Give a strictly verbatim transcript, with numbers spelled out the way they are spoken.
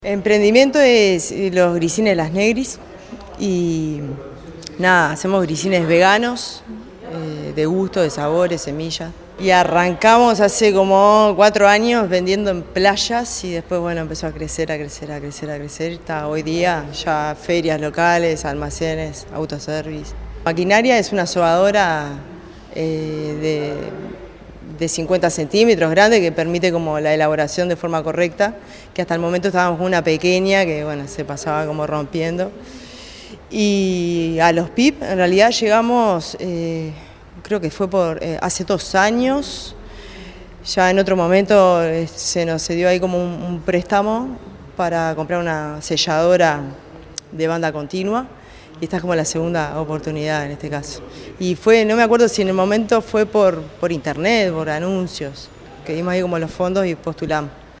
Emprendimiento es los grisines Las Negris y nada, hacemos grisines veganos, eh, de gusto, de sabores, semillas. Y arrancamos hace como cuatro años vendiendo en playas y después bueno empezó a crecer, a crecer, a crecer, a crecer. Está hoy día ya ferias locales, almacenes, autoservice. Maquinaria es una sobadora eh, de... de cincuenta centímetros grande que permite como la elaboración de forma correcta, que hasta el momento estábamos con una pequeña que bueno se pasaba como rompiendo. Y a los P I P en realidad llegamos, eh, creo que fue por eh, hace dos años, ya en otro momento eh, se nos dio ahí como un, un préstamo para comprar una selladora de banda continua. Y esta es como la segunda oportunidad en este caso. Y fue, no me acuerdo si en el momento fue por, por internet, por anuncios, que dimos ahí como los fondos y postulamos.